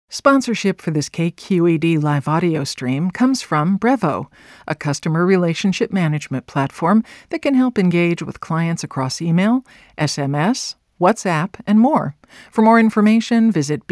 Sponsorship for this KQED live audio stream comes from Brevo, a customer relationship management platform that can help engage with clients across email, SMS, WhatsApp, and more. For more information, visit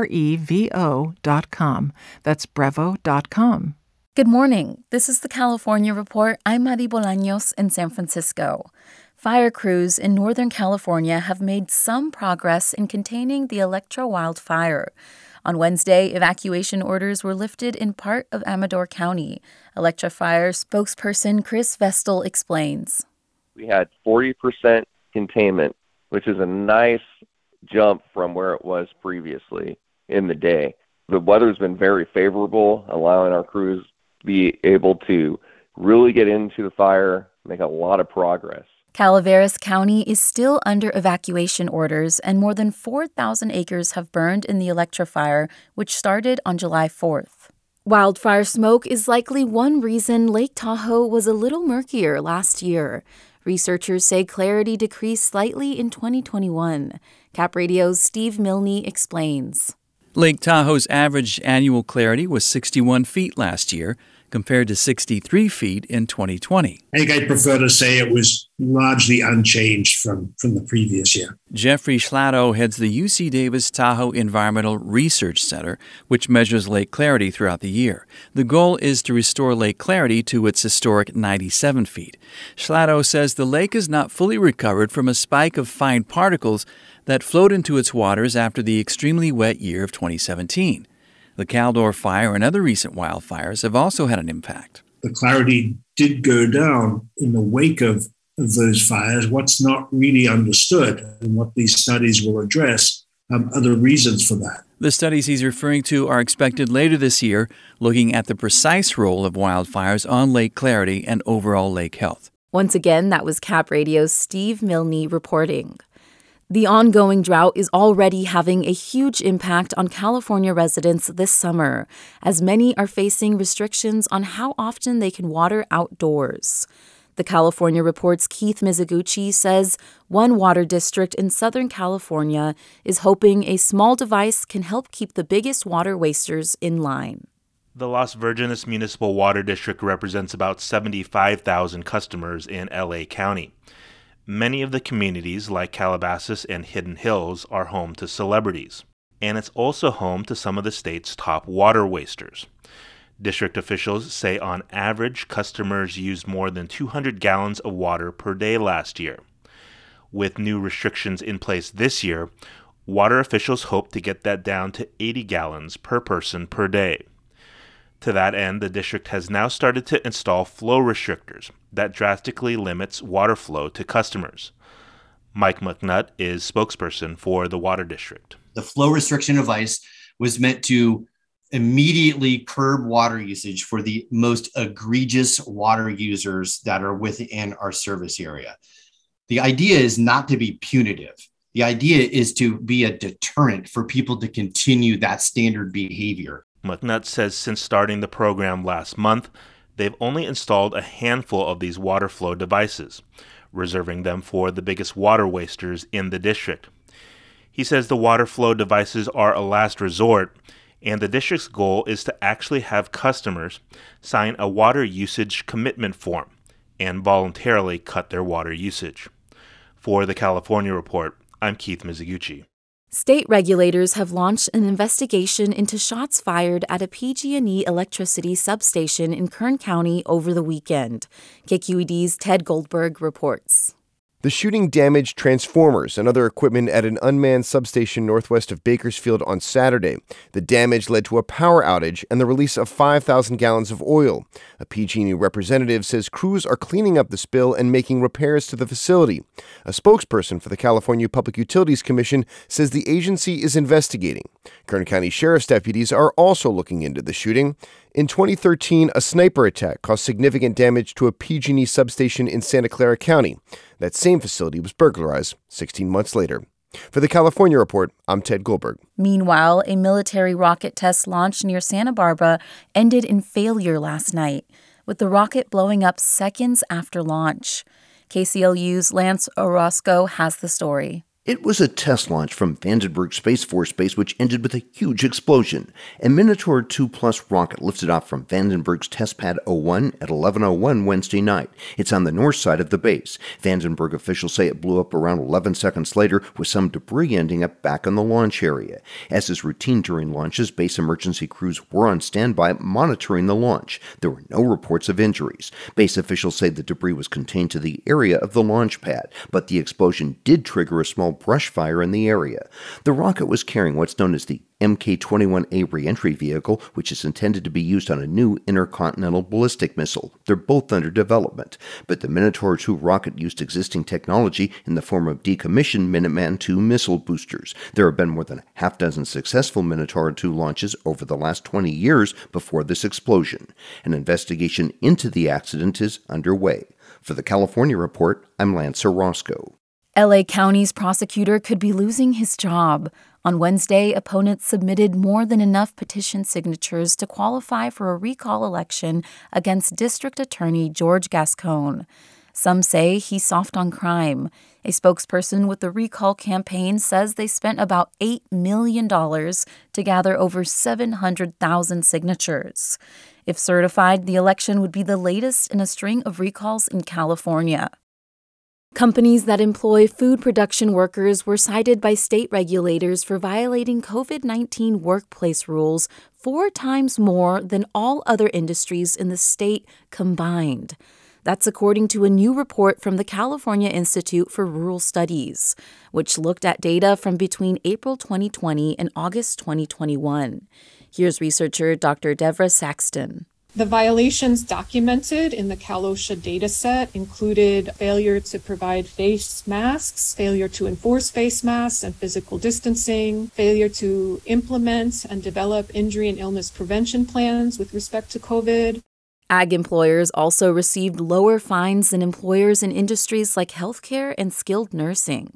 brevo.com. That's brevo.com. Good morning. This is the California Report. I'm Mari Bolaños in San Francisco. Fire crews in Northern California have made some progress in containing the Electra wildfire. On Wednesday, evacuation orders were lifted in part of Amador County. Electra Fire spokesperson Chris Vestal explains. We had 40% containment, which is a nice jump from where it was previously in the day. The weather's been very favorable, allowing our crews to be able to really get into the fire, make a lot of progress. Calaveras County is still under evacuation orders, and more than 4,000 acres have burned in the Electra fire, which started on July 4th. Wildfire smoke is likely one reason Lake Tahoe was a little murkier last year. Researchers say clarity decreased slightly in 2021. Cap Radio's Steve Milne explains. Lake Tahoe's average annual clarity was 61 feet last year, compared to 63 feet in 2020. I think I'd prefer to say it was largely unchanged from the previous year. Jeffrey Schlato heads the UC Davis Tahoe Environmental Research Center, which measures lake clarity throughout the year. The goal is to restore lake clarity to its historic 97 feet. Schlato says the lake is not fully recovered from a spike of fine particles that flowed into its waters after the extremely wet year of 2017. The Caldor fire and other recent wildfires have also had an impact. The clarity did go down in the wake of those fires. What's not really understood, and what these studies will address, are the reasons for that. The studies he's referring to are expected later this year, looking at the precise role of wildfires on lake clarity and overall lake health. Once again, that was Cap Radio's Steve Milne reporting. The ongoing drought is already having a huge impact on California residents this summer, as many are facing restrictions on how often they can water outdoors. The California Report's Keith Mizuguchi says one water district in Southern California is hoping a small device can help keep the biggest water wasters in line. The Las Virgenes Municipal Water District represents about 75,000 customers in LA County. Many of the communities, like Calabasas and Hidden Hills, are home to celebrities. And it's also home to some of the state's top water wasters. District officials say on average, customers used more than 200 gallons of water per day last year. With new restrictions in place this year, water officials hope to get that down to 80 gallons per person per day. To that end, the district has now started to install flow restrictors that drastically limits water flow to customers. Mike McNutt is spokesperson for the water district. The flow restriction device was meant to immediately curb water usage for the most egregious water users that are within our service area. The idea is not to be punitive. The idea is to be a deterrent for people to continue that standard behavior. McNutt says since starting the program last month, they've only installed a handful of these water flow devices, reserving them for the biggest water wasters in the district. He says the water flow devices are a last resort, and the district's goal is to actually have customers sign a water usage commitment form and voluntarily cut their water usage. For the California Report, I'm Keith Mizuguchi. State regulators have launched an investigation into shots fired at a PG&E electricity substation in Kern County over the weekend. KQED's Ted Goldberg reports. The shooting damaged transformers and other equipment at an unmanned substation northwest of Bakersfield on Saturday. The damage led to a power outage and the release of 5,000 gallons of oil. A PG&E representative says crews are cleaning up the spill and making repairs to the facility. A spokesperson for the California Public Utilities Commission says the agency is investigating. Kern County Sheriff's deputies are also looking into the shooting. In 2013, a sniper attack caused significant damage to a PG&E substation in Santa Clara County. That same facility was burglarized 16 months later. For the California Report, I'm Ted Goldberg. Meanwhile, a military rocket test launched near Santa Barbara ended in failure last night, with the rocket blowing up seconds after launch. KCLU's Lance Orozco has the story. It was a test launch from Vandenberg Space Force Base which ended with a huge explosion. A Minotaur 2 Plus rocket lifted off from Vandenberg's Test Pad 01 at 11:01 Wednesday night. It's on the north side of the base. Vandenberg officials say it blew up around 11 seconds later, with some debris ending up back in the launch area. As is routine during launches, base emergency crews were on standby monitoring the launch. There were no reports of injuries. Base officials say the debris was contained to the area of the launch pad, but the explosion did trigger a small brush fire in the area. The rocket was carrying what's known as the Mk-21A reentry vehicle, which is intended to be used on a new intercontinental ballistic missile. They're both under development, but the Minotaur 2 rocket used existing technology in the form of decommissioned Minuteman II missile boosters. There have been more than a half dozen successful Minotaur 2 launches over the last 20 years before this explosion. An investigation into the accident is underway. For the California Report, I'm Lance Orozco. LA County's prosecutor could be losing his job. On Wednesday, opponents submitted more than enough petition signatures to qualify for a recall election against District Attorney George Gascon. Some say he's soft on crime. A spokesperson with the recall campaign says they spent about $8 million to gather over 700,000 signatures. If certified, the election would be the latest in a string of recalls in California. Companies that employ food production workers were cited by state regulators for violating COVID-19 workplace rules 4 times more than all other industries in the state combined. That's according to a new report from the California Institute for Rural Studies, which looked at data from between April 2020 and August 2021. Here's researcher Dr. Devra Saxton. The violations documented in the Cal OSHA dataset included failure to provide face masks, failure to enforce face masks and physical distancing, failure to implement and develop injury and illness prevention plans with respect to COVID. Ag employers also received lower fines than employers in industries like healthcare and skilled nursing.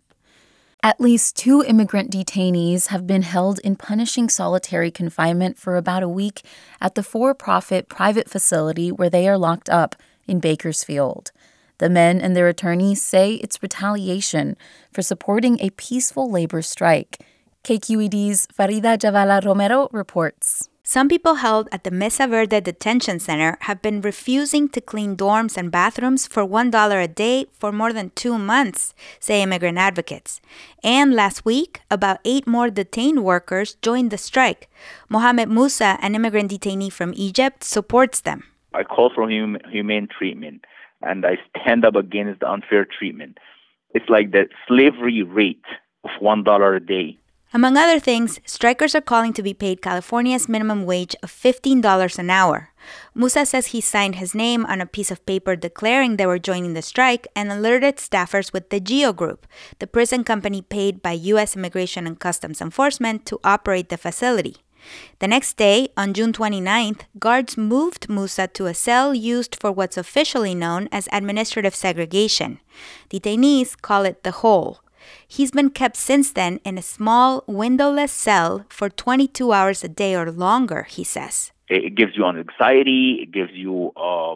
At least 2 immigrant detainees have been held in punishing solitary confinement for about a week at the for-profit private facility where they are locked up in Bakersfield. The men and their attorneys say it's retaliation for supporting a peaceful labor strike. KQED's Farida Javala Romero reports. Some people held at the Mesa Verde Detention Center have been refusing to clean dorms and bathrooms for $1 a day for more than 2 months, say immigrant advocates. And last week, about 8 more detained workers joined the strike. Mohamed Musa, an immigrant detainee from Egypt, supports them. I call for humane treatment, and I stand up against the unfair treatment. It's like the slavery rate of $1 a day. Among other things, strikers are calling to be paid California's minimum wage of $15 an hour. Musa says he signed his name on a piece of paper declaring they were joining the strike and alerted staffers with the GEO Group, the prison company paid by U.S. Immigration and Customs Enforcement to operate the facility. The next day, on June 29th, guards moved Musa to a cell used for what's officially known as administrative segregation. Detainees call it the hole. He's been kept since then in a small, windowless cell for 22 hours a day or longer, he says. It gives you anxiety, it gives you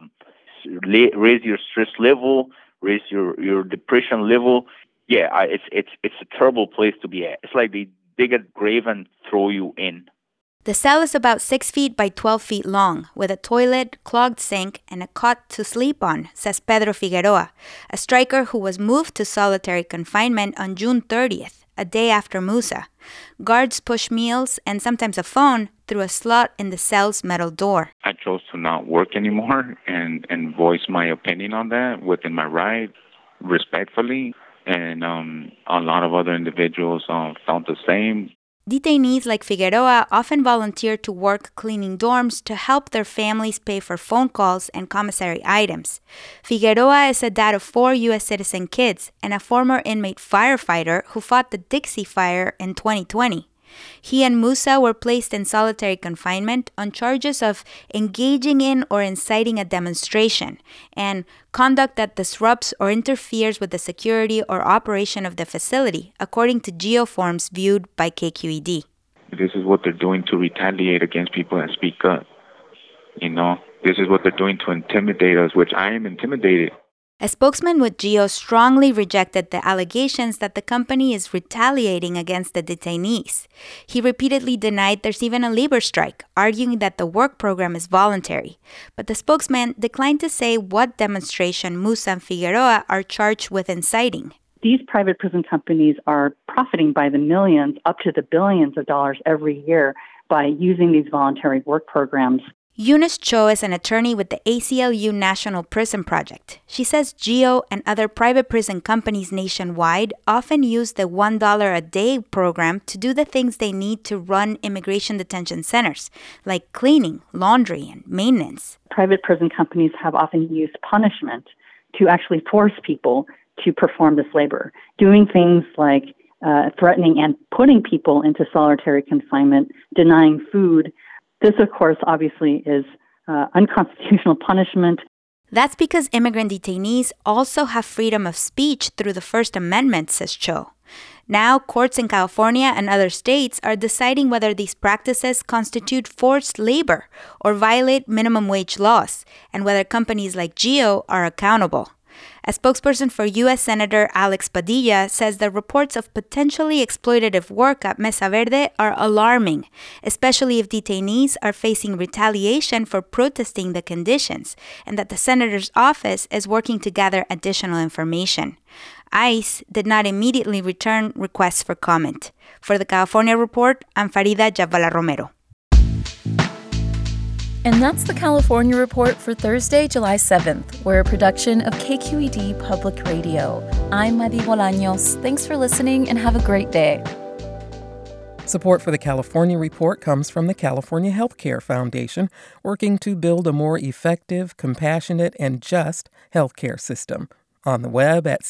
raise your stress level, raise your depression level. Yeah, it's a terrible place to be at. It's like they dig a grave and throw you in. The cell is about 6 feet by 12 feet long, with a toilet, clogged sink, and a cot to sleep on, says Pedro Figueroa, a striker who was moved to solitary confinement on June 30th, a day after Musa. Guards push meals and sometimes a phone through a slot in the cell's metal door. I chose to not work anymore and voice my opinion on that within my right, respectfully, and a lot of other individuals felt the same. Detainees like Figueroa often volunteer to work cleaning dorms to help their families pay for phone calls and commissary items. Figueroa is a dad of 4 U.S. citizen kids and a former inmate firefighter who fought the Dixie Fire in 2020. He and Musa were placed in solitary confinement on charges of engaging in or inciting a demonstration and conduct that disrupts or interferes with the security or operation of the facility, according to GeoForms viewed by KQED. This is what they're doing to retaliate against people that speak up. This is what they're doing to intimidate us, which I am intimidated. A spokesman with GEO strongly rejected the allegations that the company is retaliating against the detainees. He repeatedly denied there's even a labor strike, arguing that the work program is voluntary. But the spokesman declined to say what demonstration Musa and Figueroa are charged with inciting. These private prison companies are profiting by the millions, up to the billions of dollars every year by using these voluntary work programs. Eunice Cho is an attorney with the ACLU National Prison Project. She says GEO and other private prison companies nationwide often use the $1 a day program to do the things they need to run immigration detention centers, like cleaning, laundry, and maintenance. Private prison companies have often used punishment to actually force people to perform this labor, doing things like threatening and putting people into solitary confinement, denying food. This, of course, obviously is unconstitutional punishment. That's because immigrant detainees also have freedom of speech through the First Amendment, says Cho. Now, courts in California and other states are deciding whether these practices constitute forced labor or violate minimum wage laws, and whether companies like GEO are accountable. A spokesperson for U.S. Senator Alex Padilla says the reports of potentially exploitative work at Mesa Verde are alarming, especially if detainees are facing retaliation for protesting the conditions, and that the senator's office is working to gather additional information. ICE did not immediately return requests for comment. For the California Report, I'm Farida Jabvala Romero. And that's the California Report for Thursday, July 7th. We're a production of KQED Public Radio. I'm Madi Bolaños. Thanks for listening and have a great day. Support for the California Report comes from the California Healthcare Foundation, working to build a more effective, compassionate, and just healthcare system. On the web at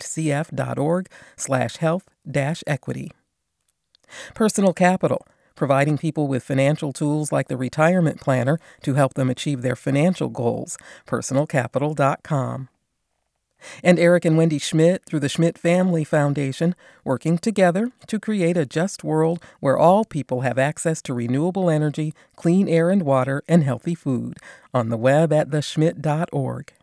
chcf.org/health-equity. Personal Capital, providing people with financial tools like the Retirement Planner to help them achieve their financial goals. PersonalCapital.com. And Eric and Wendy Schmidt through the Schmidt Family Foundation, working together to create a just world where all people have access to renewable energy, clean air and water, and healthy food. On the web at theschmidt.org.